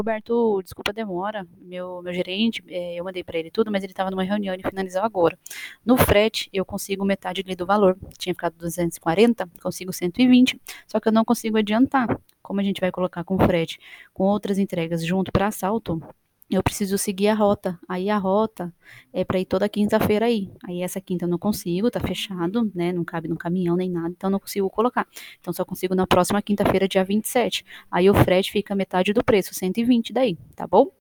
Roberto, desculpa a demora, meu gerente, eu mandei para ele tudo, mas ele estava numa reunião e finalizou agora. No frete, eu consigo metade ali do valor. Tinha ficado 240, consigo 120, só que eu não consigo adiantar. Como a gente vai colocar com frete, com outras entregas junto para assalto, eu preciso seguir a rota. Aí a rota é para ir toda quinta-feira aí. Aí essa quinta eu não consigo, tá fechado, né? Não cabe no caminhão nem nada, então eu não consigo colocar. Então só consigo na próxima quinta-feira, dia 27. Aí o frete fica metade do preço, 120 daí, tá bom?